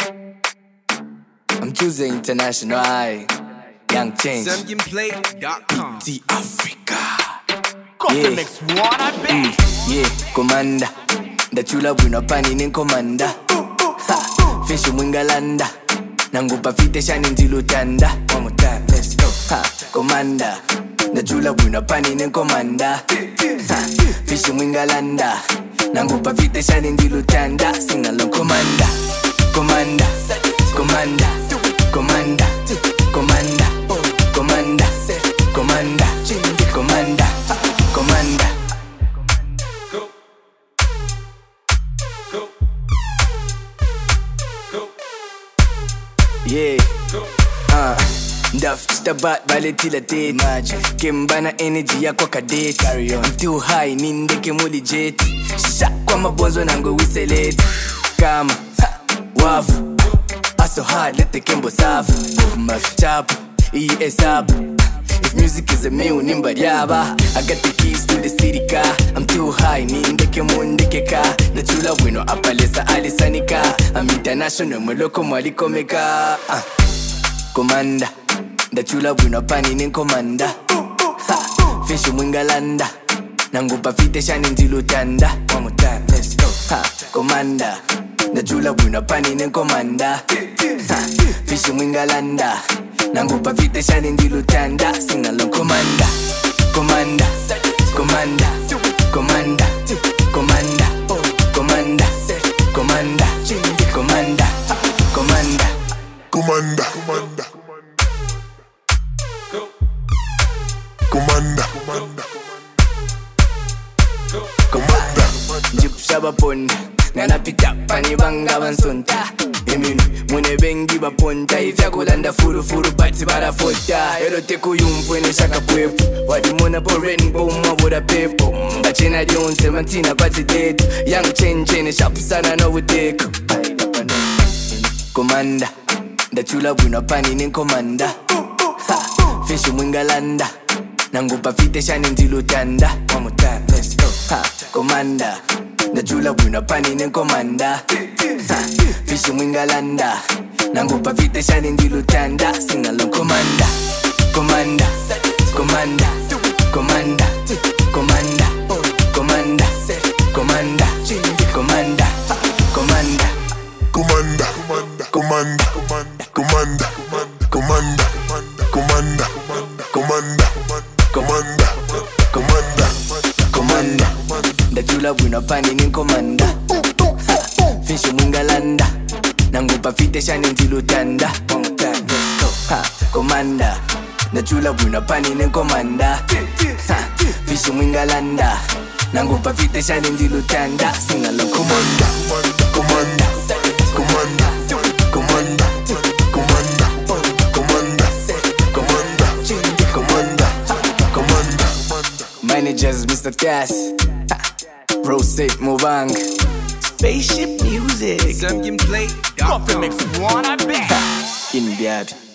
I'm choosing international, Young Change. ZambianPlay.com. The Africa. Coffee mix one, I bet. Yeah, commander. Ndachula bwino pani ni commander. Fish mwingalanda. Nangupa fite shani ndilutanda. One more time, let's go. Commander. Ndachula bwino pani ni commander. Fish mwingalanda. Nangupa fite shani ndilutanda. Sing along, commander. Commander. Commander. Commander. Commander. Commander. Commander. Commander. Commander. Go. Go. Go. Yeah. Go. Ndafuta bat baletila tet Magic Kembana energy ya kwa kadate Carry on I'm too high nindeke muli jet Shak kwa mabonzo nango wiselete Kama wafu So hard let the kembo safu Mafichapu ESAP If music is a meal nimba yaba I got the keys to the city car I'm too high nindeke mundeke ka Nachula wino apalesa alisanika I'm international mweloko mwalikomeka Commander Ndachula bwino pani ni commander Fish mwingalanda Nangupa fite shani ndilutanda One more time, let's go. Commander Ndachula bwino pani ni commander Fish mwingalanda Nangupa fite shani ndilutanda Sing along, commander. Commander. Commander. Commander. Commander. Commander. Commander. Commander. Commander. Commander, commander, Go. commander, Go. commander. Jip shabapon Nana pita pani banga bansonta Eminu mune bengi baponta Ifya kulanda furu furu bati bara fota Ero teku yumfwene shaka pwepu Wadi muna po rainbow mwaboda pepo Mbachena dion 17 bati detu Young change shapu sana na wudeku Commander Ndachula bwino pani ni commander Fish mwingalanda Nangupa fite shani ndilutanda One more time, let's go. Commander Ndachula bwino pani ni commander Fish mwingalanda Nangupa fite shani ndilutanda Sing along, commander. Commander. Commander. Commander. Commander. Commander. Commander. Commander. Commander. Commander, commander, commander, commander, commander, commander, commander, commander, Commander Ndachula bwino pani ni commander Fish mwingalanda Nangupa fite shani ndilutanda One more time, let's go. Commander Ndachula bwino pani ni commander Fish mwingalanda Nangupa fite shani ndilutanda Sing along, commander. commander, commander, commander, commander, commander, commander, commander, Managers Mr. Cass Rose Movang Spaceship music. ZambianPlay.com. Coffee mix one, I bet. In Biad